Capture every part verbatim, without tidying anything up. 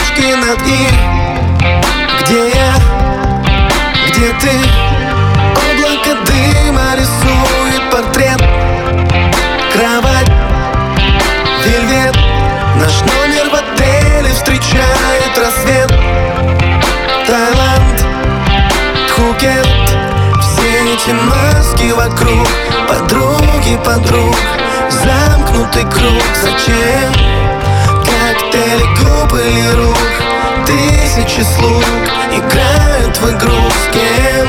точки над «и». Где я? Где ты? Облако дыма рисует портрет. Кровать, вельвет. Наш номер в отеле встречает рассвет. Таиланд, Пхукет. Все эти маски вокруг, подруги подруг, замкнутый круг. Зачем? Коктейли губ или рук, тысячи слуг играют в игру. С кем?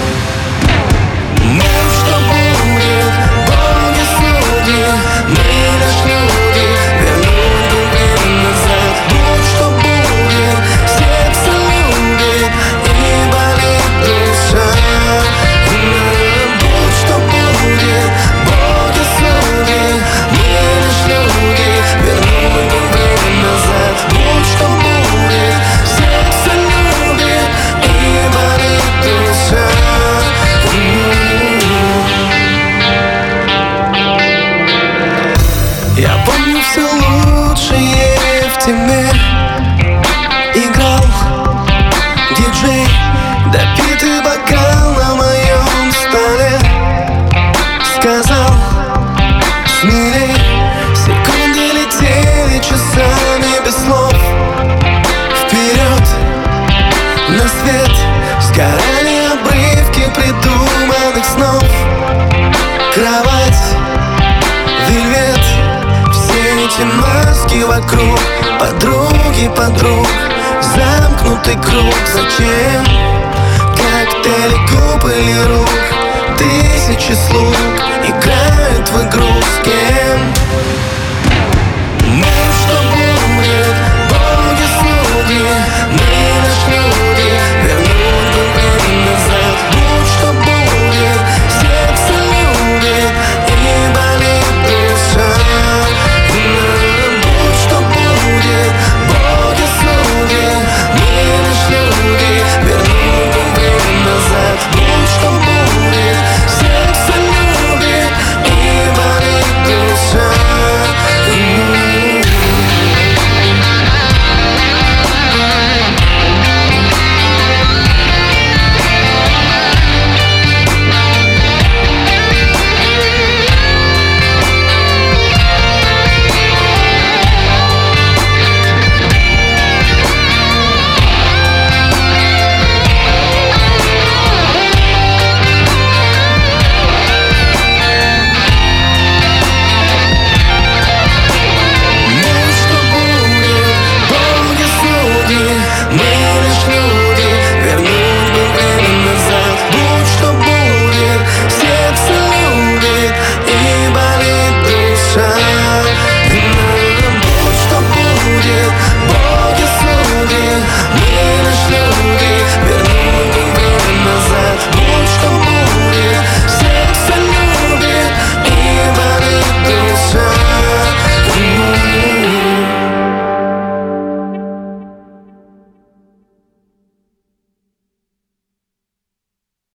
Ну что будет? Боги слуги, мы лишь люди, вернуть бы время назад. Будь что будет, сердце любит и болит душа. Будь что будет, боги слуги, мы лишь люди, вернуть бы время назад. Будь что будет, сердце любит и болит душа. Я помню все лучшее в тебе. Играл диджей, допитый бокал на моем столе. Сказал: смелей. Секунды летели часами без слов. Вперед на свет сгорали обрывки придуманных снов. Кровать, вельвет. Все эти маски вокруг, подруги подруг, замкнутый круг. Зачем? Коктейли губ или рук, тысячи слуг играют в игру. С кем?